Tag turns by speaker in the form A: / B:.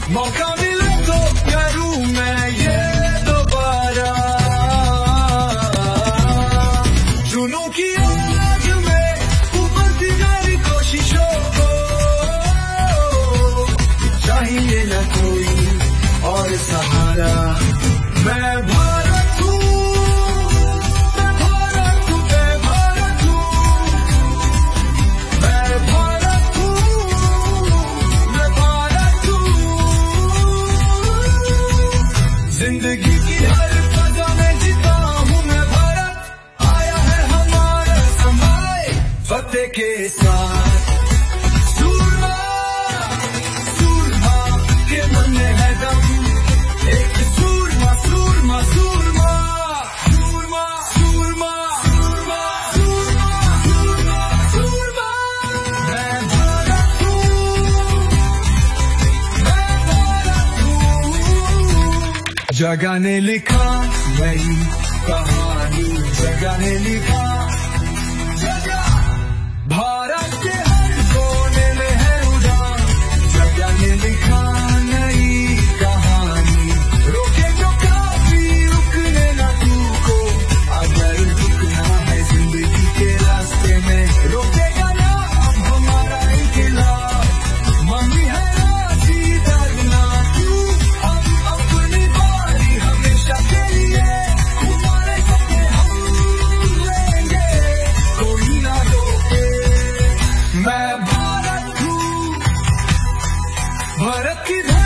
A: मौका मिले तो करूं मैं ये दोबारा, जुनूं की आग में उबलती मेरी कोशिशों को, चाहिए न कोई और सहारा। मैं भारत हूँ, मैं भारत हूँ, मैं भारत हूँ, मैं भारत हूँ, मैं भारत हूँ। जिंदगी की हर फजा में जीता हूँ मैं भारत, आया है हमारा समय फतेह के साथ। सूरमा, सूरमा के मन में है दम, एक सूरमा, सूरमा, सूरमा, सूरमा, सूरमा, सूरमा, सूरमा, सूरमा, सूरमा। मैं भारत हूँ, मैं भारत हूँ। जगह ने लिखा नई कहानी, जगह ने लिखा, जगह भारत के हर कोने में है उड़ान, जगह ने लिखा नई कहानी। रोके तो काफी रुकने न तू को, अगर रुकना है जिंदगी के रास्ते में, रोकेगा ना अब हमारा इनकलाब। मम्मी है राजी डरना तू, हम अपनी बारी हमेशा के लिए, हमारे सपने हम लेंगे, कोई ना रोके। मैं भारत हूँ, भारत की